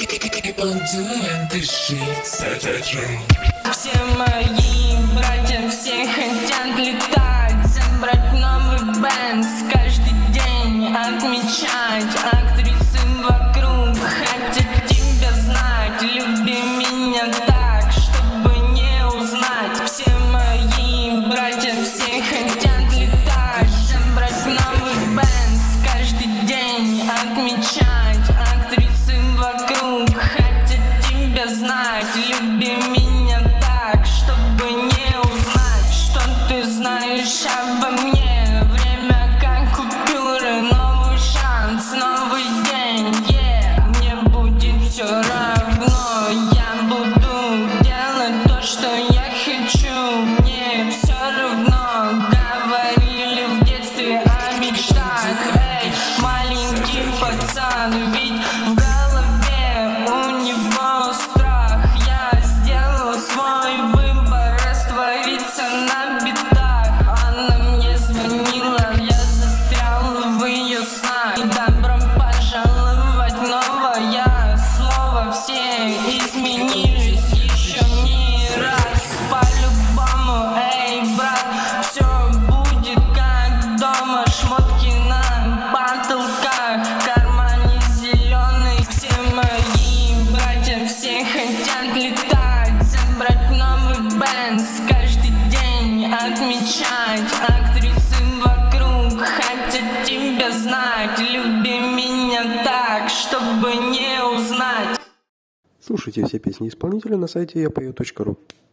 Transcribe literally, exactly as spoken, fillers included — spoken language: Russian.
Все мои братья, все хотят летать, собрать новый бэнд, каждый день отмечать. Актрисы вокруг хотят тебя знать, люби меня так, чтобы не узнать. Все мои братья, все хотят летать, собрать новый бэнд, каждый день отмечать. Актрисы вокруг хотят тебя знать, люби меня так, чтобы не узнать. Что ты знаешь обо мне? Время как купюры, новый шанс, новый день, yeah. Мне будет все равно, я буду делать то, что я хочу. Мне все равно, говорили в детстве о мечтах. Эй, маленький пацан, ведь в голове у него страх. Я сделал свой выбор, раствориться на битах. Она мне звонила, я застрял в ее снах. И добро пожаловать в новое слово. Все изменились еще не раз. По-любому, эй, брат, все будет как дома. Шмотки на потолках, в кармане зеленый. Все мои братья, все хотят летать, собрать новый бэнд, каждый день отмечать. Актрисы вокруг хотят тебя знать, люби меня так, чтобы не узнать. Слушайте все песни исполнителя на сайте я пою точка ру.